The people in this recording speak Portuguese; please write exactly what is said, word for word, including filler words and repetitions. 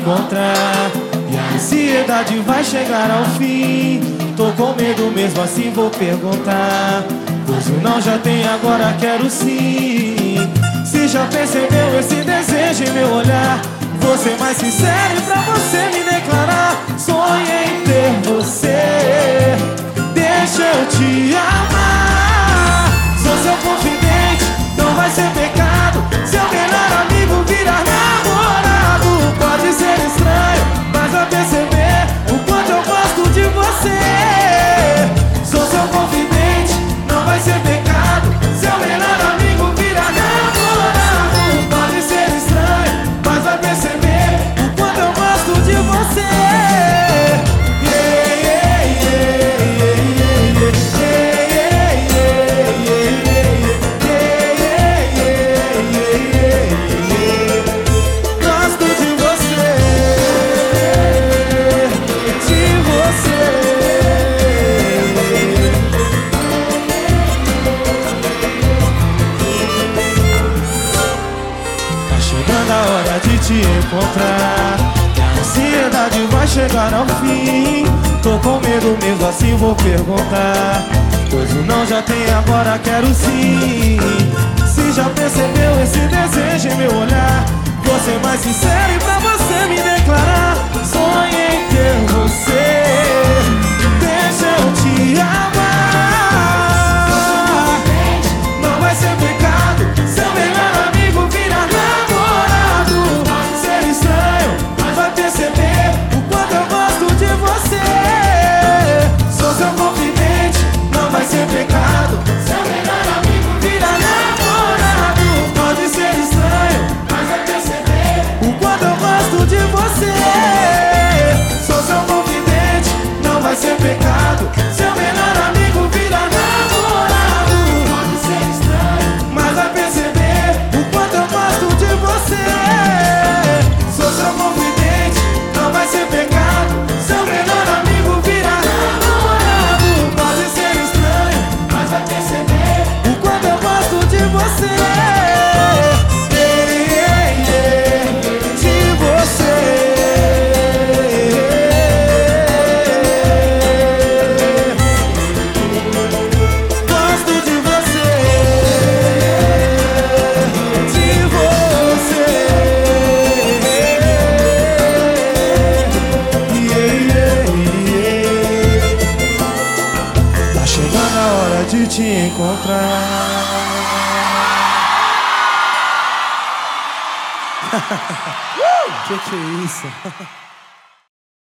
encontrar. E a ansiedade vai chegar ao fim. Tô com medo mesmo assim vou perguntar. Pois o não já tem, agora quero sim. Se já percebeu esse desejo em meu olhar, vou ser mais sincero e pra você me declarar. Sonhei em ter você, deixa eu te amar. Sou seu confidente, não vai ser pecado. Seu melhor amigo virar namorado. Pode ser estranho, mas vai perceber o quanto eu gosto de você. Sou seu confidente, não vai ser pecado. Seu melhor amigo virar namorado. Pode ser estranho, mas vai perceber o quanto eu gosto de você. Chegando a hora de te encontrar, e a ansiedade vai chegar ao fim. Tô com medo mesmo assim vou perguntar. Pois o não já tem, agora quero sim. Se já percebeu esse desejo em meu olhar, vou ser mais sincero e pra você me declarar. Sonhei em ter você, deixa eu te amar. Não vai ser pecado, seu melhor amigo virar namorado. Ser estranho, mas vai perceber o quanto eu gosto de você. Sou seu confidente, não vai ser pecado. Seu melhor amigo virar namorado. Pode ser estranho, mas vai perceber o quanto eu gosto de você. Sou seu confidente, não vai ser pecado. Seu melhor amigo virar namorado. Pode ser estranho, mas vai perceber o quanto eu gosto de você. Sou seu confidente, não vai ser pecado. Seu melhor amigo virar namorado. Pode ser estranho, mas vai perceber o quanto eu gosto de você. Yeah, yeah, yeah, de você. Gosto de você, de você. Yeah, yeah, yeah. Tá chegando a hora de te encontrar. uh! Que que é isso?